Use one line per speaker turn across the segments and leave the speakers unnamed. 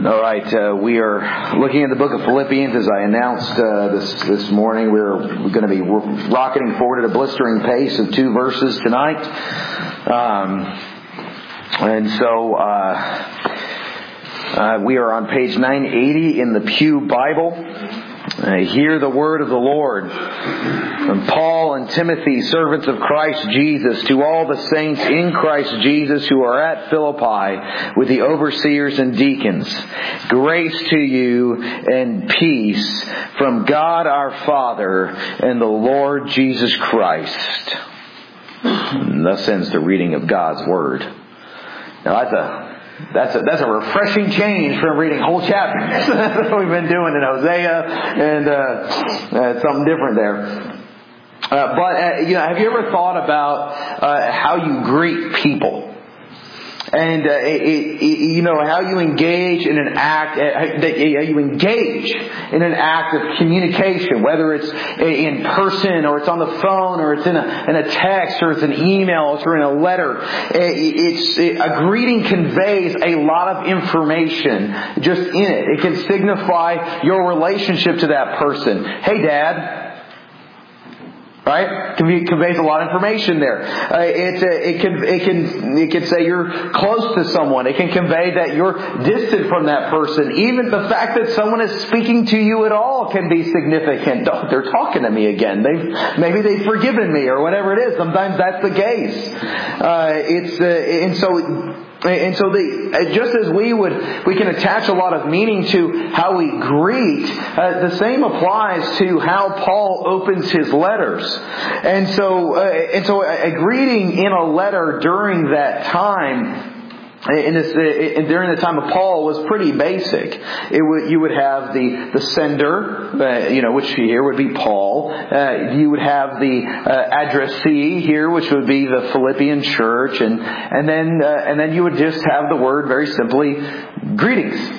All right, we are looking at the book of Philippians. As I announced this morning, we're going to be rocketing forward at a blistering pace of 2 verses tonight. We are on page 980 in the Pew Bible. Hear the word of the Lord. From Paul and Timothy, servants of Christ Jesus, to all the saints in Christ Jesus who are at Philippi with the overseers and deacons. Grace to you and peace from God our Father and the Lord Jesus Christ. And thus ends the reading of God's Word. Now that's a refreshing change from reading whole chapters. That's what we've been doing in Hosea, and something different there. But have you ever thought about how you greet people? And how you engage in an act, of communication, whether it's in person or it's on the phone or it's in a text or it's an email or in a letter. A greeting conveys a lot of information just in it. It can signify your relationship to that person. Hey, Dad. Right? Conveys a lot of information there. It can say you're close to someone. It can convey that you're distant from that person. Even the fact that someone is speaking to you at all can be significant. Oh, they're talking to me again. Maybe they've forgiven me or whatever it is. Sometimes that's the case. Just as we can attach a lot of meaning to how we greet, the same applies to how Paul opens his letters. And so a greeting in a letter during that time, during the time of Paul, was pretty basic. You would have the sender, which here would be Paul. You would have the addressee here, which would be the Philippian church, and then you would just have the word very simply, greetings.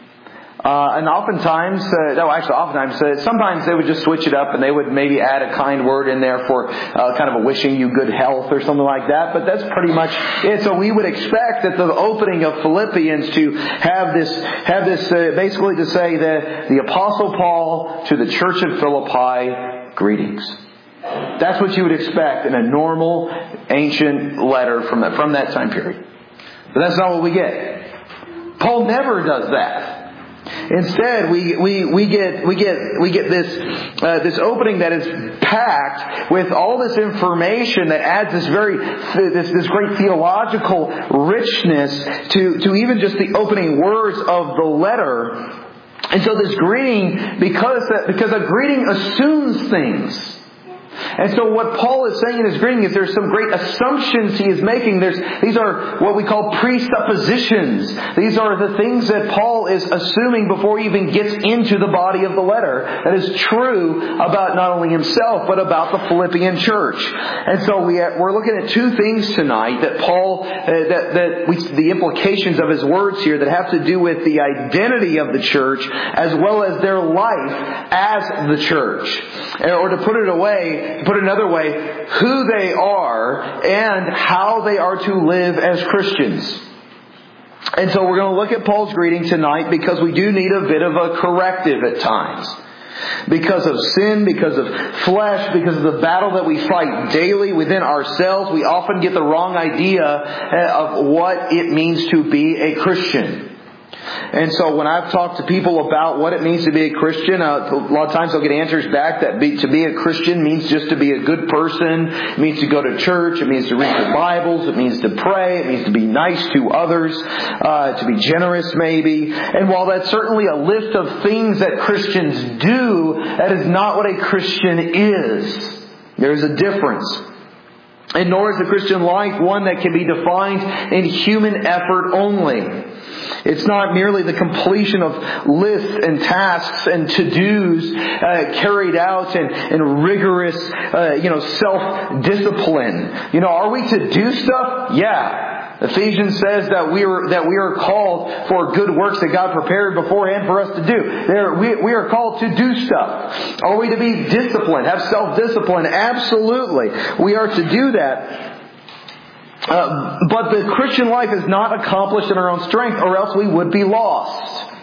Sometimes they would just switch it up and they would maybe add a kind word in there for kind of a wishing you good health or something like that. But that's pretty much it. So we would expect that the opening of Philippians to have this basically to say that the Apostle Paul to the church of Philippi, greetings. That's what you would expect in a normal ancient letter from that time period. But that's not what we get. Paul never does that. Instead, we get this opening that is packed with all this information that adds this great theological richness to even just the opening words of the letter. And so this greeting, because a greeting assumes things. And so what Paul is saying in his greeting is there's some great assumptions he is making. These are what we call presuppositions. These are the things that Paul is assuming before he even gets into the body of the letter. That is true about not only himself, but about the Philippian church. And so we're looking at 2 things tonight that Paul, the implications of his words here that have to do with the identity of the church as well as their life as the church. Or to put it another way, who they are and how they are to live as Christians. And so we're going to look at Paul's greeting tonight because we do need a bit of a corrective at times. Because of sin, because of flesh, because of the battle that we fight daily within ourselves, we often get the wrong idea of what it means to be a Christian. And so when I've talked to people about what it means to be a Christian, a lot of times I'll get answers back that to be a Christian means just to be a good person. It means to go to church. It means to read the Bibles. It means to pray. It means to be nice to others, to be generous maybe. And while that's certainly a list of things that Christians do, that is not what a Christian is. There's a difference. And nor is the Christian life one that can be defined in human effort only. It's not merely the completion of lists and tasks and to-dos carried out in rigorous, self-discipline. Are we to do stuff? Yeah. Ephesians says that we are called for good works that God prepared beforehand for us to do. We are called to do stuff. Are we to be disciplined, have self-discipline? Absolutely. We are to do that. But the Christian life is not accomplished in our own strength, or else we would be lost.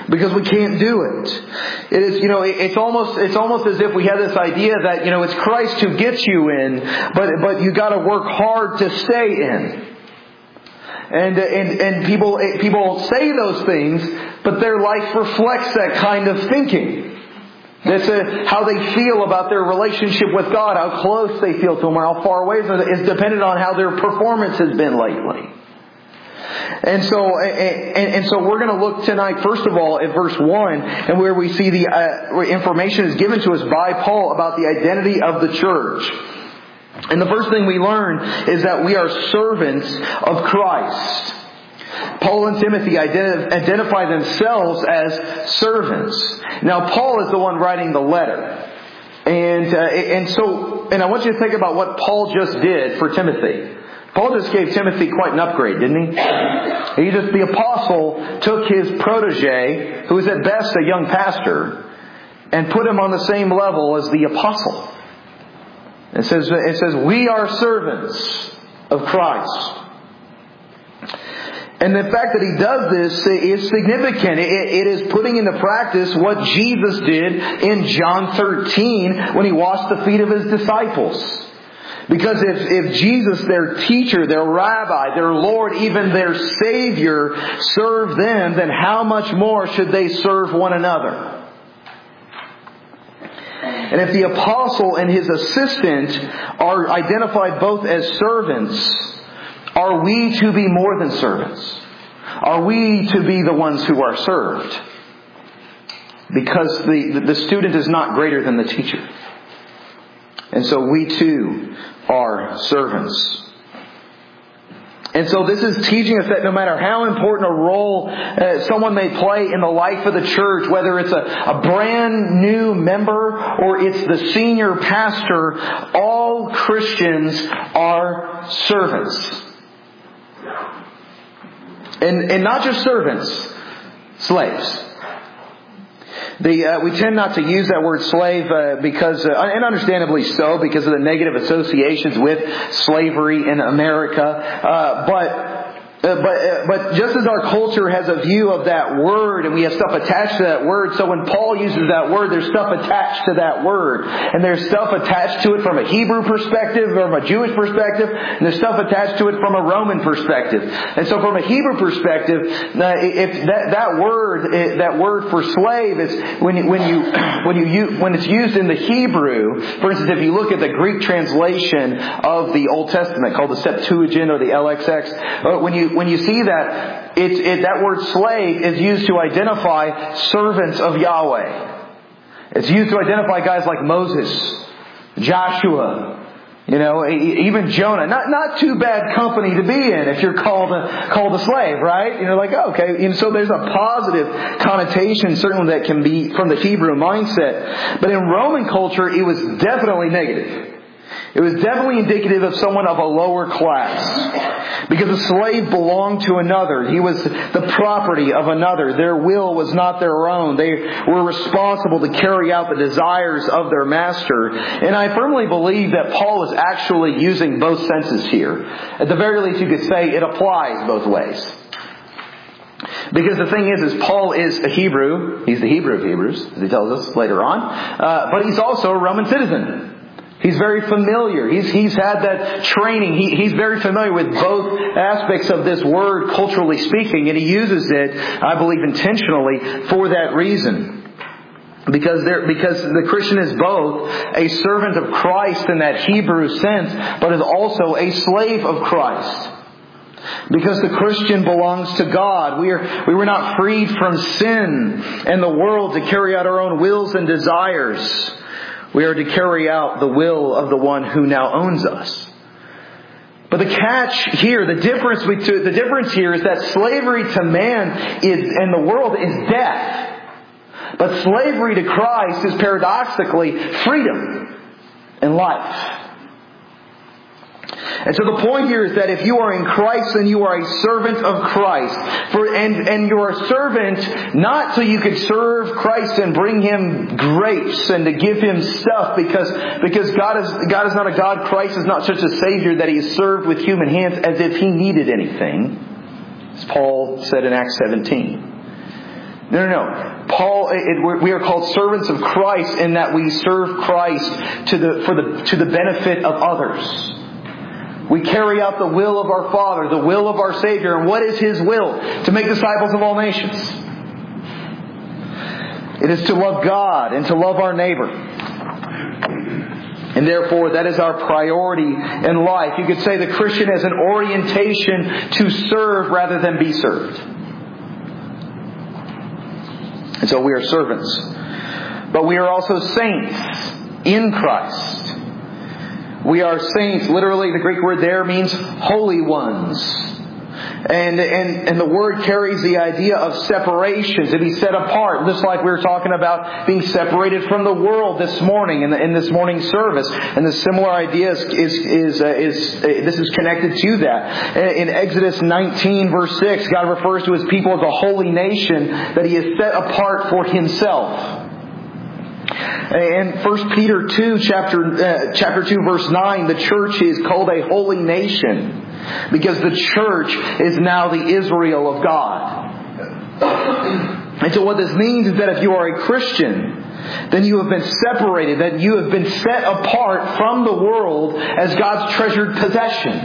Because we can't do it. It is, it's almost as if we have this idea that, it's Christ who gets you in, but you got to work hard to stay in. And people say those things, but their life reflects that kind of thinking. That's how they feel about their relationship with God, how close they feel to Him, or how far away is dependent on how their performance has been lately. And so we're going to look tonight, first of all, at verse 1, and where we see the information is given to us by Paul about the identity of the church. And the first thing we learn is that we are servants of Christ. Paul and Timothy identify themselves as servants. Now, Paul is the one writing the letter. And I want you to think about what Paul just did for Timothy. Paul just gave Timothy quite an upgrade, didn't he? The apostle took his protege, who was at best a young pastor, and put him on the same level as the apostle. It says, we are servants of Christ. And the fact that he does this is significant. It is putting into practice what Jesus did in John 13 when He washed the feet of His disciples. Because if Jesus, their teacher, their rabbi, their Lord, even their Savior, served them, then how much more should they serve one another? And if the apostle and his assistant are identified both as servants, are we to be more than servants? Are we to be the ones who are served? Because the student is not greater than the teacher. And so we too are servants. And so this is teaching us that no matter how important a role someone may play in the life of the church, whether it's a brand new member or it's the senior pastor, all Christians are servants. And not just servants, slaves. We tend not to use that word slave because, and understandably so, because of the negative associations with slavery in America. But just as our culture has a view of that word, and we have stuff attached to that word, so when Paul uses that word, there's stuff attached to that word. And there's stuff attached to it from a Hebrew perspective, from a Jewish perspective, and there's stuff attached to it from a Roman perspective. And so from a Hebrew perspective, if that word for slave is when it's used in the Hebrew, for instance, if you look at the Greek translation of the Old Testament called the Septuagint or the LXX, when you see that, that word slave is used to identify servants of Yahweh. It's used to identify guys like Moses, Joshua, even Jonah. Not too bad company to be in if you're called a slave, right? Okay. So there's a positive connotation certainly that can be from the Hebrew mindset. But in Roman culture, it was definitely negative. It was definitely indicative of someone of a lower class. Because a slave belonged to another. He was the property of another. Their will was not their own. They were responsible to carry out the desires of their master. And I firmly believe that Paul is actually using both senses here. At the very least, you could say it applies both ways. Because the thing is Paul is a Hebrew. He's the Hebrew of Hebrews, as he tells us later on. But he's also a Roman citizen. He's very familiar. He's had that training. He's very familiar with both aspects of this word, culturally speaking, and he uses it, I believe, intentionally for that reason. Because the Christian is both a servant of Christ in that Hebrew sense, but is also a slave of Christ. Because the Christian belongs to God. We were not freed from sin and the world to carry out our own wills and desires. We are to carry out the will of the one who now owns us. But the catch here, the difference here is that slavery to man and the world is death. But slavery to Christ is paradoxically freedom and life. And so the point here is that if you are in Christ, then you are a servant of Christ. And you are a servant not so you could serve Christ and bring Him grapes and to give Him stuff because God is not a God. Christ is not such a Savior that He is served with human hands as if He needed anything. As Paul said in Acts 17. No. Paul, we are called servants of Christ in that we serve Christ to the benefit of others. We carry out the will of our Father, the will of our Savior. And what is His will? To make disciples of all nations. It is to love God and to love our neighbor. And therefore, that is our priority in life. You could say the Christian has an orientation to serve rather than be served. And so we are servants. But we are also saints in Christ. We are saints. Literally, the Greek word there means holy ones. And the word carries the idea of separation, to be set apart. Just like we were talking about being separated from the world this morning in this morning's service. And the similar idea this is connected to that. In Exodus 19 verse 6, God refers to His people as a holy nation that He has set apart for Himself. In 1 Peter 2, chapter 2, verse 9, the church is called a holy nation because the church is now the Israel of God. And so what this means is that if you are a Christian, then you have been separated, that you have been set apart from the world as God's treasured possession.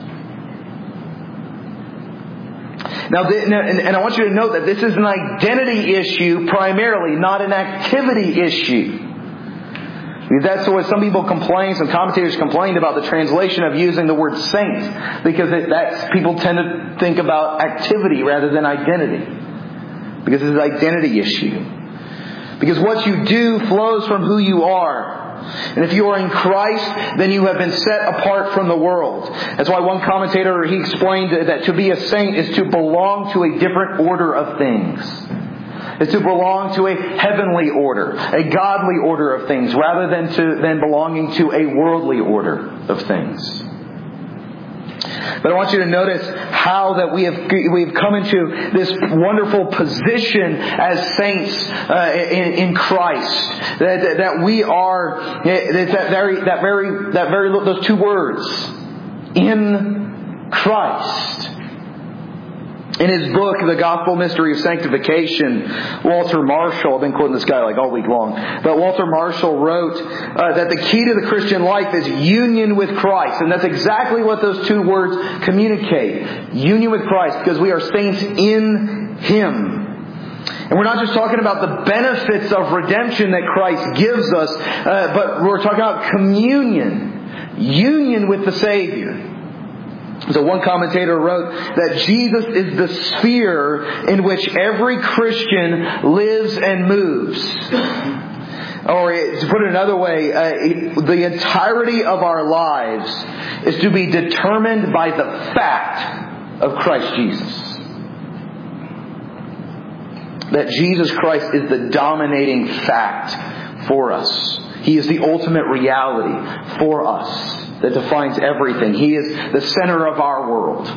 Now, and I want you to note that this is an identity issue primarily, not an activity issue. That's what some people complain, some commentators complained about the translation of using the word saint, because people tend to think about activity rather than identity. Because it's an identity issue. Because what you do flows from who you are. And if you are in Christ, then you have been set apart from the world. That's why one commentator, he explained that to be a saint is to belong to a different order of things. It's to belong to a heavenly order, a godly order of things, rather than belonging to a worldly order of things. But I want you to notice how that we've come into this wonderful position as saints in Christ. That we are those two words, in Christ. In his book, The Gospel Mystery of Sanctification, Walter Marshall, I've been quoting this guy like all week long, but Walter Marshall wrote that the key to the Christian life is union with Christ. And that's exactly what those two words communicate. Union with Christ, because we are saints in Him. And we're not just talking about the benefits of redemption that Christ gives us, but we're talking about communion. Union with the Savior. So one commentator wrote that Jesus is the sphere in which every Christian lives and moves. Or to put it another way, the entirety of our lives is to be determined by the fact of Christ Jesus. That Jesus Christ is the dominating fact for us. He is the ultimate reality for us that defines everything. He is the center of our world.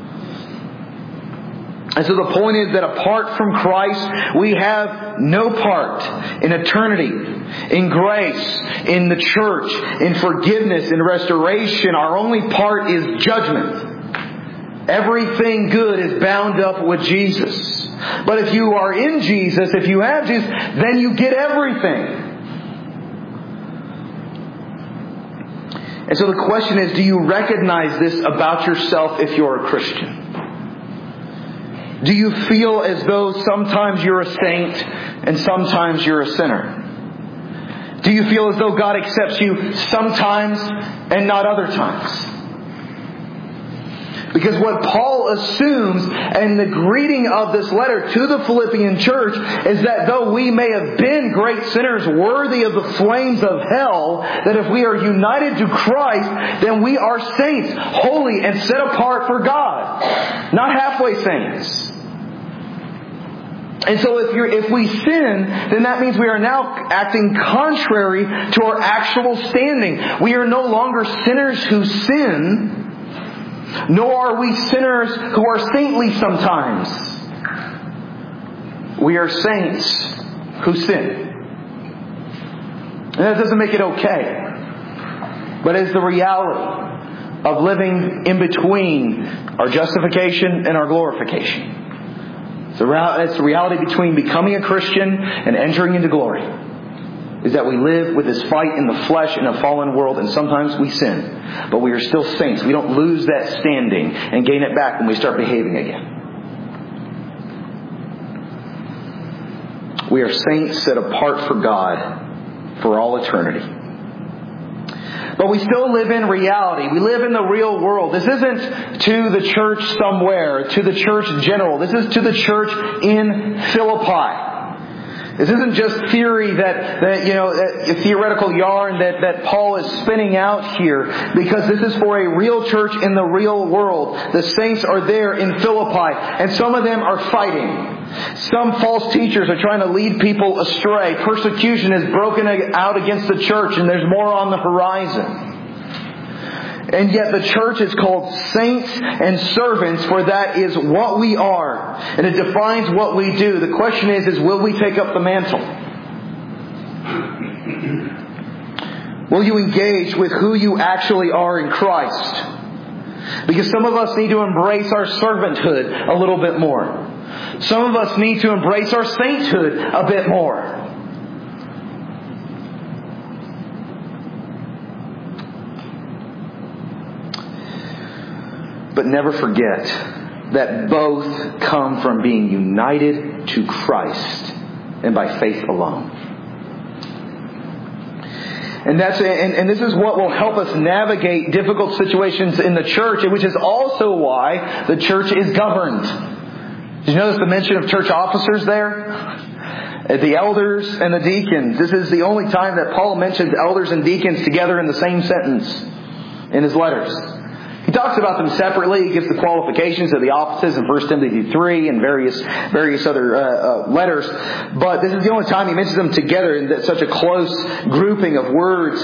And so the point is that apart from Christ, we have no part in eternity, in grace, in the church, in forgiveness, in restoration. Our only part is judgment. Everything good is bound up with Jesus. But if you are in Jesus, if you have Jesus, then you get everything. And so the question is, do you recognize this about yourself if you're a Christian? Do you feel as though sometimes you're a saint and sometimes you're a sinner? Do you feel as though God accepts you sometimes and not other times? Because what Paul assumes in the greeting of this letter to the Philippian church is that though we may have been great sinners worthy of the flames of hell, that if we are united to Christ, then we are saints, holy and set apart for God. Not halfway saints. And so if we sin, then that means we are now acting contrary to our actual standing. We are no longer sinners who sin, nor are we sinners who are saintly sometimes. We are saints who sin. And that doesn't make it okay. But it's the reality of living in between our justification and our glorification. It's the reality between becoming a Christian and entering into glory. Is that we live with this fight in the flesh in a fallen world, and sometimes we sin. But we are still saints. We don't lose that standing and gain it back when we start behaving again. We are saints set apart for God for all eternity. But we still live in reality. We live in the real world. This isn't to the church somewhere, to the church in general. This is to the church in Philippi. This isn't just theory a theoretical yarn that Paul is spinning out here, because this is for a real church in the real world. The saints are there in Philippi, and some of them are fighting. Some false teachers are trying to lead people astray. Persecution is broken out against the church, and there's more on the horizon. And yet the church is called saints and servants, for that is what we are. And it defines what we do. The question is will we take up the mantle? Will you engage with who you actually are in Christ? Because some of us need to embrace our servanthood a little bit more. Some of us need to embrace our sainthood a bit more. But never forget that both come from being united to Christ and by faith alone. And this is what will help us navigate difficult situations in the church, which is also why the church is governed. Did you notice the mention of church officers there? The elders and the deacons. This is the only time that Paul mentions elders and deacons together in the same sentence in his letters. He talks about them separately. He gives the qualifications of the offices in 1 Timothy 3 and various other letters. But this is the only time he mentions them together in such a close grouping of words.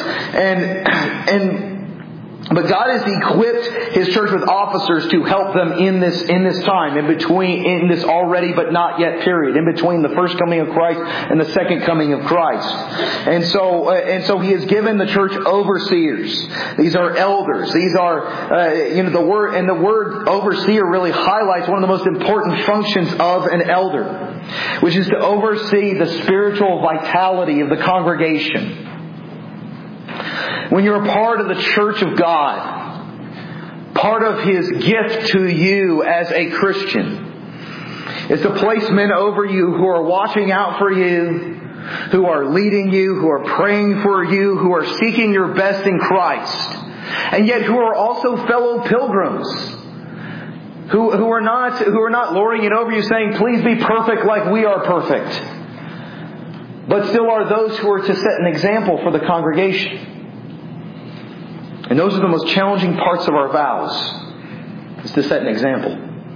But God has equipped His church with officers to help them in this time, in this already but not yet period, in between the first coming of Christ and the second coming of Christ. And so He has given the church overseers. These are elders. These are the word overseer really highlights one of the most important functions of an elder, which is to oversee the spiritual vitality of the congregation. When you're a part of the church of God, part of His gift to you as a Christian is to place men over you who are watching out for you, who are leading you, who are praying for you, who are seeking your best in Christ, and yet who are also fellow pilgrims, who are not lording it over you, saying, "Please be perfect like we are perfect," but still are those who are to set an example for the congregation. And those are the most challenging parts of our vows, is to set an example.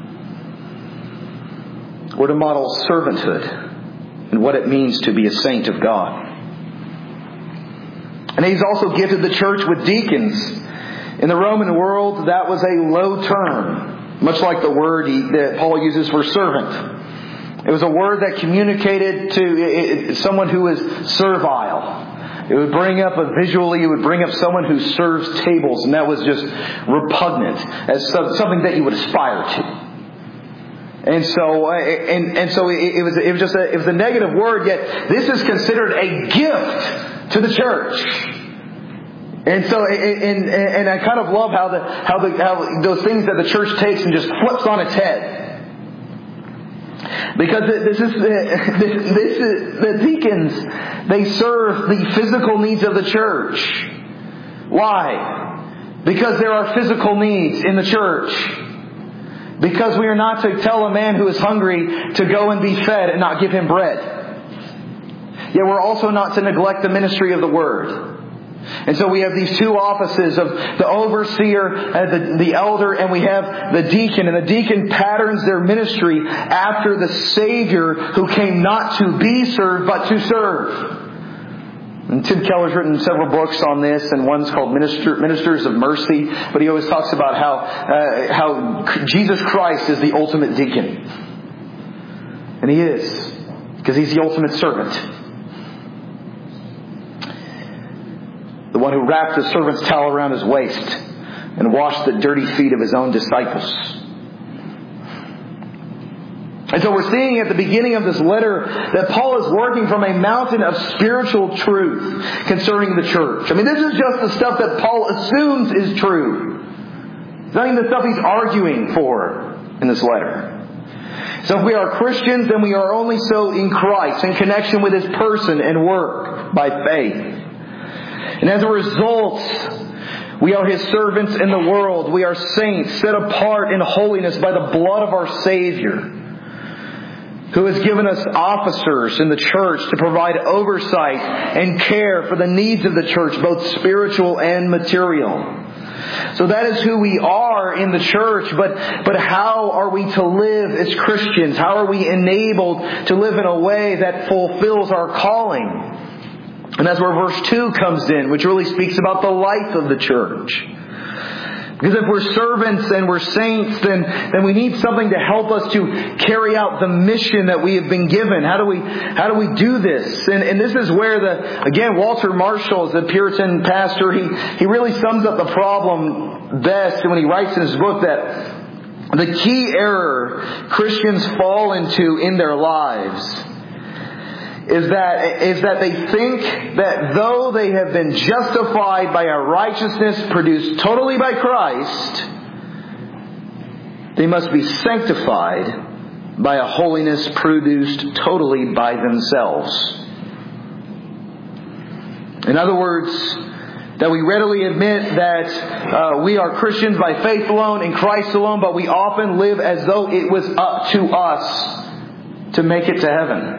We're to model servanthood and what it means to be a saint of God. And He's also gifted the church with deacons. In the Roman world, that was a low term, much like the word that Paul uses for servant. It was a word that communicated to someone who is servile. It would bring up someone who serves tables, and that was just repugnant as something that you would aspire to. And so it was a negative word. Yet this is considered a gift to the church. And so and I kind of love how those things that the church takes and just flips on its head. Because the deacons, they serve the physical needs of the church. Why? Because there are physical needs in the church. Because we are not to tell a man who is hungry to go and be fed and not give him bread. Yet we're also not to neglect the ministry of the Word. And so we have these two offices of the overseer, the elder, and we have the deacon. And the deacon patterns their ministry after the Savior who came not to be served, but to serve. And Tim Keller's written several books on this, and one's called Ministers of Mercy. But he always talks about how Jesus Christ is the ultimate deacon. And He is, because He's the ultimate servant. The one who wrapped the servant's towel around his waist and washed the dirty feet of His own disciples. And so we're seeing at the beginning of this letter that Paul is working from a mountain of spiritual truth concerning the church. I mean, this is just the stuff that Paul assumes is true. It's not even the stuff he's arguing for in this letter. So if we are Christians, then we are only so in Christ, in connection with His person and work by faith. And as a result, we are His servants in the world. We are saints set apart in holiness by the blood of our Savior, who has given us officers in the church to provide oversight and care for the needs of the church, both spiritual and material. So that is who we are in the church, but how are we to live as Christians? How are we enabled to live in a way that fulfills our calling? And that's where verse 2 comes in, which really speaks about the life of the church. Because if we're servants and we're saints, then we need something to help us to carry out the mission that we have been given. How do we do this? And this is where Walter Marshall, the Puritan pastor, he really sums up the problem best when he writes in his book that the key error Christians fall into in their lives is that they think that though they have been justified by a righteousness produced totally by Christ, they must be sanctified by a holiness produced totally by themselves. In other words, that we readily admit that we are Christians by faith alone, in Christ alone, but we often live as though it was up to us to make it to heaven.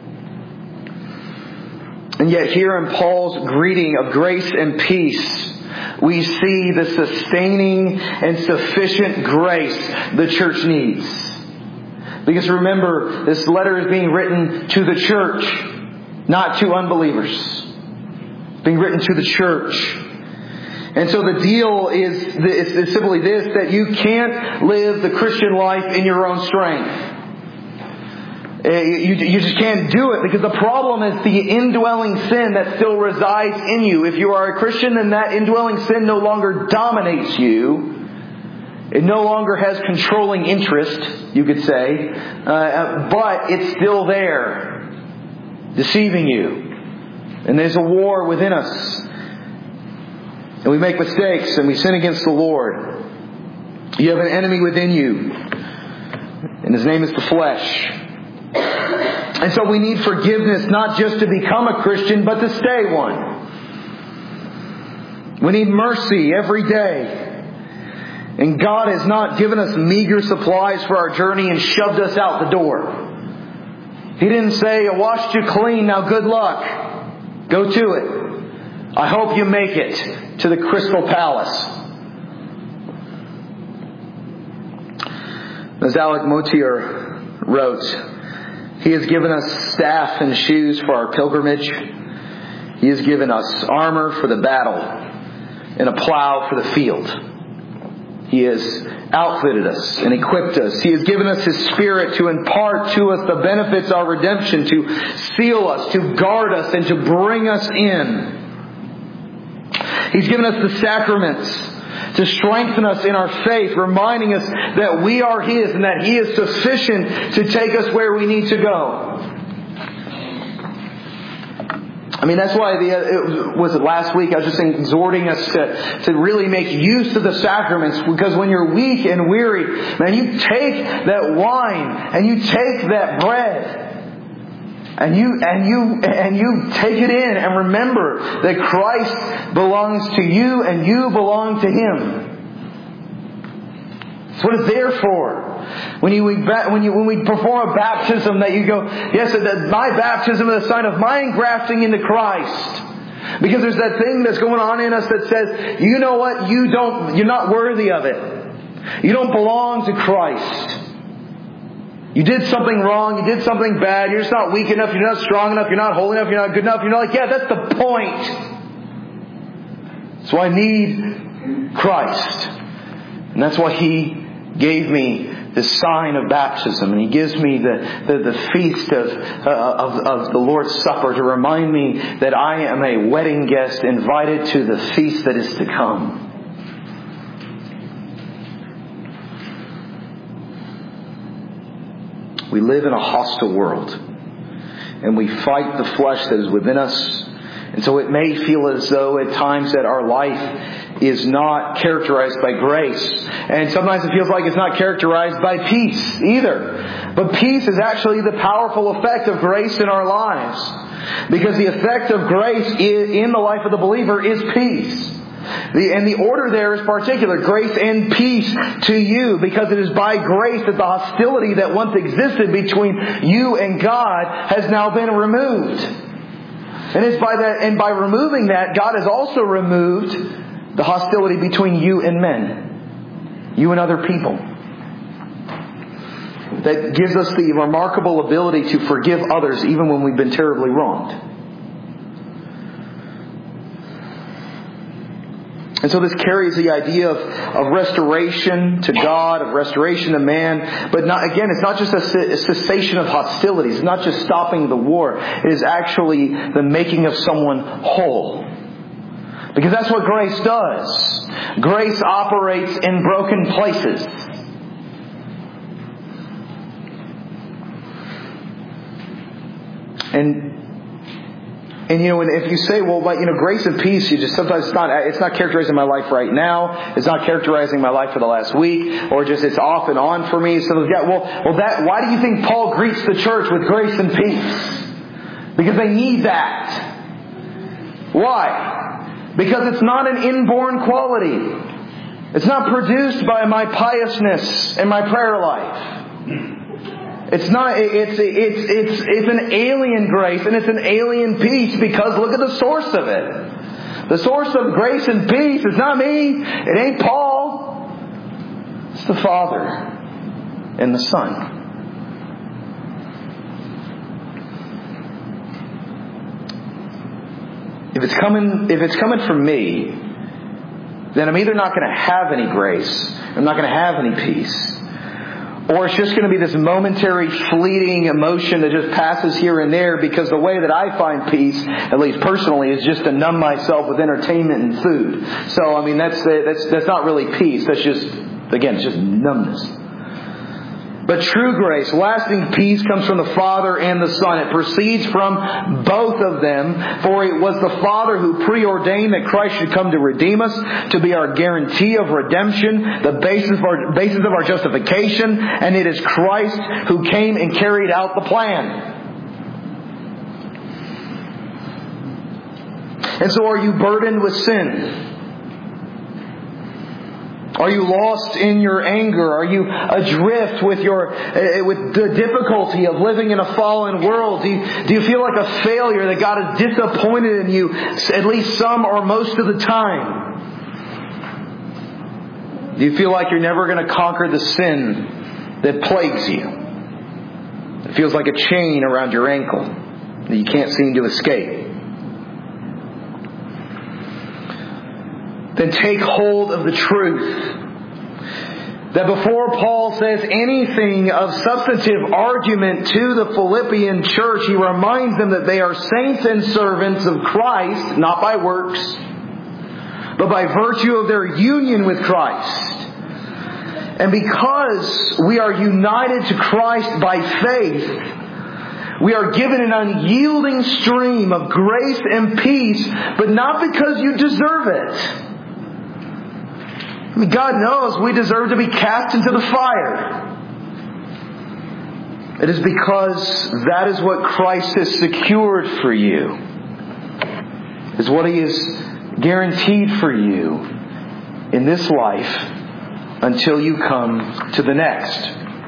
And yet here in Paul's greeting of grace and peace, we see the sustaining and sufficient grace the church needs. Because remember, this letter is being written to the church, not to unbelievers. It's being written to the church. And so the deal is simply this, that you can't live the Christian life in your own strength. You just can't do it, because the problem is the indwelling sin that still resides in you. If you are a Christian, then that indwelling sin no longer dominates you. It no longer has controlling interest, you could say. But it's still there, deceiving you. And there's a war within us. And we make mistakes and we sin against the Lord. You have an enemy within you. And his name is the flesh. And so we need forgiveness, not just to become a Christian, but to stay one. We need mercy every day. And God has not given us meager supplies for our journey and shoved us out the door. He didn't say, I washed you clean, now good luck. Go to it. I hope you make it to the Crystal Palace. As Alec Motyer wrote, He has given us staff and shoes for our pilgrimage. He has given us armor for the battle and a plow for the field. He has outfitted us and equipped us. He has given us His Spirit to impart to us the benefits of our redemption, to seal us, to guard us, and to bring us in. He's given us the sacraments to strengthen us in our faith, reminding us that we are His and that He is sufficient to take us where we need to go. I mean, that's why was it last week I was just exhorting us to really make use of the sacraments, because when you're weak and weary, man, you take that wine and you take that bread and you take it in and remember that Christ belongs to you and you belong to Him. That's what it's there for. When we perform a baptism, that you go, yes, my baptism is a sign of my engrafting into Christ. Because there's that thing that's going on in us that says, you know what, you're not worthy of it. You don't belong to Christ. You did something wrong, you did something bad, you're just not weak enough, you're not strong enough, you're not holy enough, you're not good enough. You're not like, yeah, that's the point. So I need Christ. And that's why He gave me the sign of baptism, and He gives me the feast of the Lord's Supper to remind me that I am a wedding guest invited to the feast that is to come. We live in a hostile world. And we fight the flesh that is within us. And so it may feel as though at times that our life is not characterized by grace. And sometimes it feels like it's not characterized by peace either. But peace is actually the powerful effect of grace in our lives. Because the effect of grace in the life of the believer is peace. And the order there is particular. Grace and peace to you. Because it is by grace that the hostility that once existed between you and God has now been removed. And it's by that, and by removing that, God has also removed the hostility between you and men. You and other people. That gives us the remarkable ability to forgive others even when we've been terribly wronged. And so this carries the idea of restoration to God, of restoration to man. But again, it's not just a cessation of hostilities. It's not just stopping the war. It is actually the making of someone whole. Because that's what grace does. Grace operates in broken places. And if you say, well, grace and peace, sometimes it's not characterizing my life right now. It's not characterizing my life for the last week, or just it's off and on for me. So why do you think Paul greets the church with grace and peace? Because they need that. Why? Because it's not an inborn quality. It's not produced by my piousness and my prayer life. It's not. It's an alien grace and it's an alien peace because look at the source of it. The source of grace and peace is not me. It ain't Paul. It's the Father and the Son. If it's coming from me, then I'm either not going to have any grace, I'm not going to have any peace. Or it's just going to be this momentary, fleeting emotion that just passes here and there because the way that I find peace, at least personally, is just to numb myself with entertainment and food. So, that's not really peace. That's just, again, it's just numbness. But true grace, lasting peace comes from the Father and the Son. It proceeds from both of them. For it was the Father who preordained that Christ should come to redeem us, to be our guarantee of redemption, the basis of our justification. And it is Christ who came and carried out the plan. And so are you burdened with sin? Are you lost in your anger? Are you adrift with the difficulty of living in a fallen world? Do you feel like a failure, that God is disappointed in you at least some or most of the time? Do you feel like you're never going to conquer the sin that plagues you? It feels like a chain around your ankle that you can't seem to escape. Then take hold of the truth that before Paul says anything of substantive argument to the Philippian church, he reminds them that they are saints and servants of Christ, not by works, but by virtue of their union with Christ. And because we are united to Christ by faith, we are given an unyielding stream of grace and peace, but not because you deserve it. God knows we deserve to be cast into the fire. It is because that is what Christ has secured for you. Is what He has guaranteed for you in this life until you come to the next.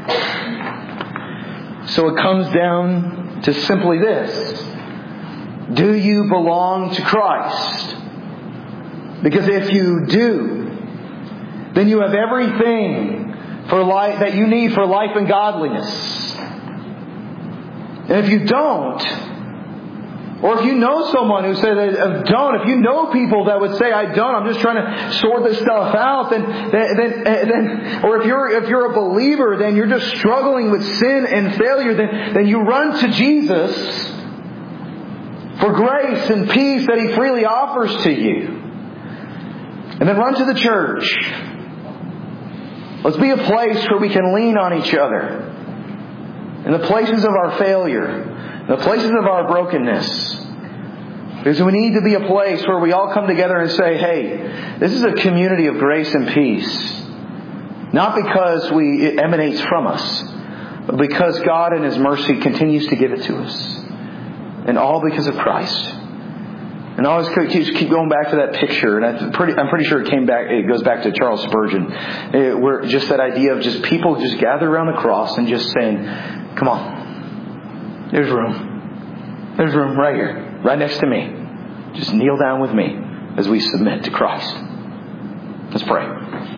So it comes down to simply this. Do you belong to Christ? Because if you do, then you have everything for life that you need for life and godliness. And if you don't, or if you know someone who says don't, if you know people that would say I don't, I'm just trying to sort this stuff out, then or if you're a believer, then you're just struggling with sin and failure, then you run to Jesus for grace and peace that He freely offers to you. And then run to the church. Let's be a place where we can lean on each other. in the places of our failure, in the places of our brokenness. Because we need to be a place where we all come together and say, hey, this is a community of grace and peace. Not because it emanates from us, but because God in His mercy continues to give it to us. And all because of Christ. And I always keep going back to that picture, and I'm pretty sure it goes back to Charles Spurgeon, where just that idea of just people just gather around the cross and just saying, come on, there's room. There's room right here, right next to me. Just kneel down with me as we submit to Christ. Let's pray.